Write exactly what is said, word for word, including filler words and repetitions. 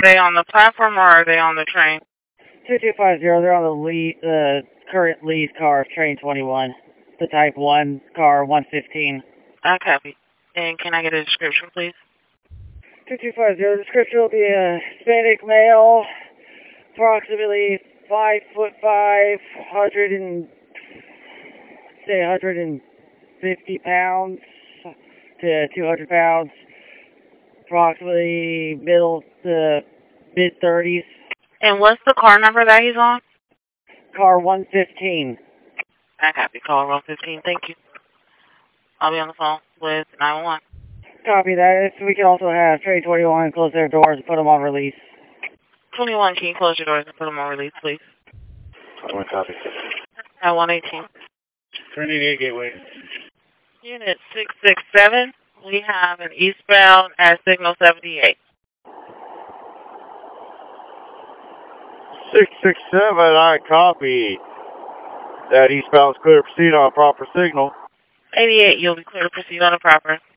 they on the platform or are they on the train? two two five zero, they're on the lead, uh, current lead car of train twenty-one. The type one, car one fifteen. I copy. And can I get a description, please? two two five zero, description will be a Hispanic male, approximately five foot five, hundred and, say one hundred fifty pounds to two hundred pounds, approximately middle to mid thirties. And what's the car number that he's on? Car one fifteen. I copy. Call one fifteen. Thank you. I'll be on the phone with nine one one. Copy that. We can also have train twenty-one close their doors and put them on release. twenty-one, can you close your doors and put them on release, please? twenty-one copy. At one eighteen. Train eighty-eight Gateway. Unit six six seven, we have an eastbound at signal seventy-eight. six six seven, I copy. That eastbound is clear to proceed on a proper signal. eighty-eight, you'll be clear to proceed on a proper